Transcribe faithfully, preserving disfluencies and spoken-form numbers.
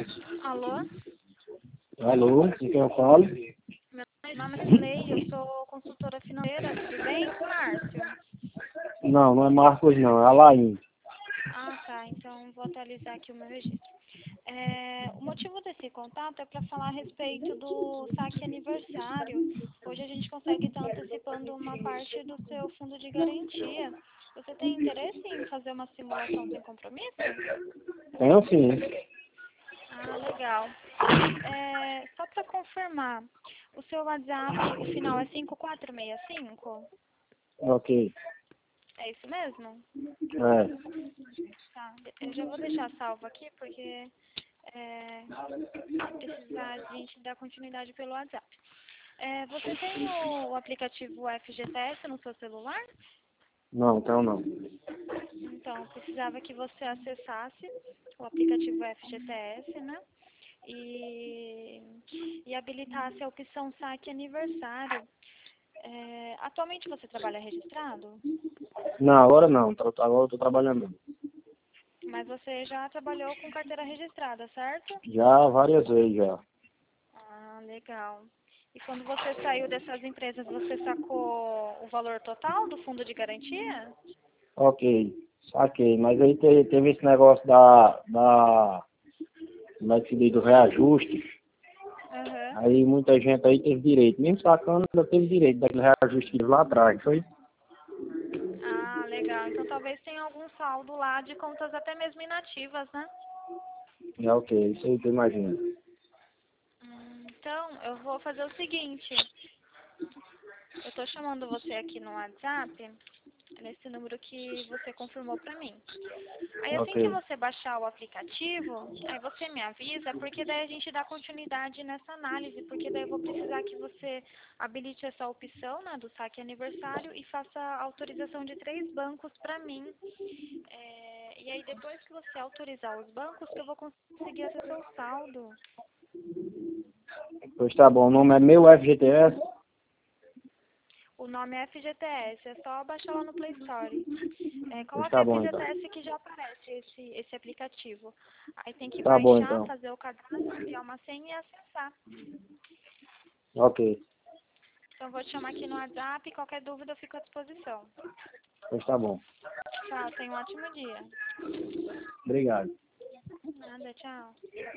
Alô? Alô, com quem eu falo? Meu nome é Silei, eu sou consultora financeira, tudo bem, Márcio? Não, não é Marcos não, é Alain. Ah, tá, então vou atualizar aqui o meu registro. É, o motivo desse contato é para falar a respeito do saque aniversário. Hoje a gente consegue estar antecipando uma parte do seu fundo de garantia. Você tem interesse em fazer uma simulação sem compromisso? Tenho sim. Ah, legal. É, só para confirmar, o seu WhatsApp, o final é cinco quatro seis cinco? Ok. É isso mesmo? É. Tá, eu já vou deixar salvo aqui porque é, vai precisar de a gente dar continuidade pelo WhatsApp. É, você tem o, o aplicativo F G T S no seu celular? Não, tenho não. Então, eu precisava que você acessasse o aplicativo F G T S, né? E, e habilitasse a opção saque aniversário. É, atualmente você trabalha registrado? Não, agora não. Tô- Agora eu tô trabalhando. Mas você já trabalhou com carteira registrada, certo? Já várias vezes já. Ah, legal. E quando você saiu dessas empresas, você sacou o valor total do fundo de garantia? Ok, saquei. Mas aí te- teve esse negócio da, da, como é que se diz, do reajuste. Aham. Aí muita gente aí teve direito. Mesmo sacando, ainda teve direito daquele reajuste que teve lá atrás, foi? Ah, legal. Então talvez tenha algum saldo lá de contas até mesmo inativas, né? É ok, isso aí que eu imagino. Hum, então, eu vou fazer o seguinte. Eu tô chamando você aqui no WhatsApp, nesse número que você confirmou pra mim. Aí assim que Ok, você baixar o aplicativo, aí você me avisa, porque daí a gente dá continuidade nessa análise, porque daí eu vou precisar que você habilite essa opção, né, do saque aniversário e faça a autorização de três bancos para mim. É, e aí depois que você autorizar os bancos, que eu vou conseguir acessar o saldo. pois tá bom. O nome é meu F G T S. O nome é F G T S, é só baixar lá no Play Store. É, Pois coloca tá bom então. F G T S que já aparece esse, esse aplicativo. Aí tem que Tá bom baixar, então. fazer o cadastro, criar uma senha e acessar. Ok, Então eu vou te chamar aqui no WhatsApp, qualquer dúvida eu fico à disposição. pois tá bom. Tchau, tenha um ótimo dia. Obrigado. Nada, tchau.